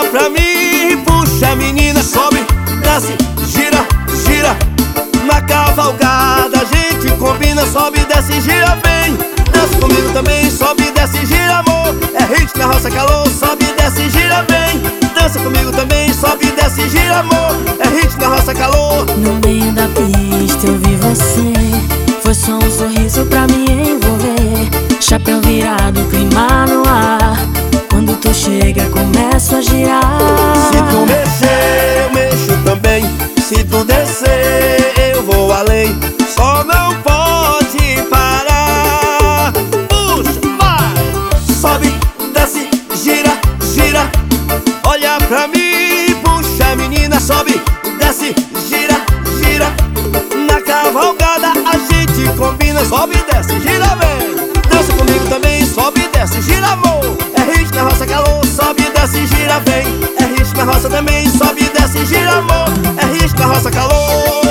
pra mim, puxa menina, sobe, desce, gira, gira. Na cavalgada a gente combina, sobe, desce, gira, vem. Dança comigo também, sobe, desce, gira, amor. É hit na roça, calor, sobe, desce, gira, vem. Dança comigo também, sobe, desce, gira, amor. É hit na roça, calor. No meio da pista eu vi você, foi só um sorriso pra me envolver. Chapéu virado, clima no ar. Quando tu chega, começo a girar. Se tu mexer, eu mexo também. Se tu descer, eu vou além. Só não pode parar. Puxa, vai. Sobe, desce, gira, gira. Olha pra mim, puxa menina, sobe, desce, gira, gira. Na cavalgada a gente combina, sobe, desce, gira, vem. Dança comigo também, sobe, desce, gira, amor. É hit na roça, calor, sobe, desce, gira, vem. É hit na roça também, sobe, desce, gira, amor. É hit na roça, calor.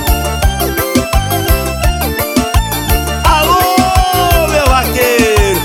Alô, meu vaqueiro.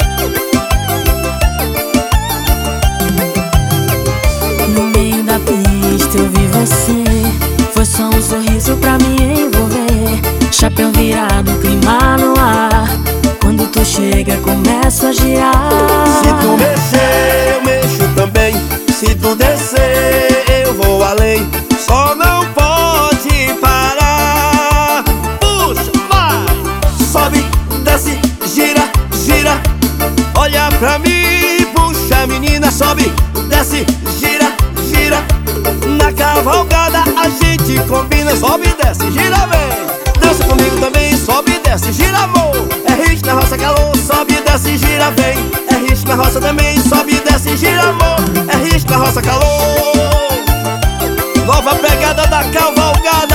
No meio da pista eu vi você, foi só um sorriso pra me envolver. Chapéu virado, clima no ar. Quando tu chega, começo a girar. Se tu mexer, eu mexo também. Se tu descer, eu vou além. Só não pode parar. Puxa, vai. Sobe, desce, gira, gira. Olha pra mim, puxa menina, sobe, desce, gira, gira. Na cavalgada a gente combina, sobe, desce, gira, vem. Dança comigo também, sobe, desce, gira, amor. É hit na roça, calor, sobe, desce, gira, vem. É hit na roça também, sobe, desce, gira, amor. É hit na roça, calor. Nova pegada da cavalgada.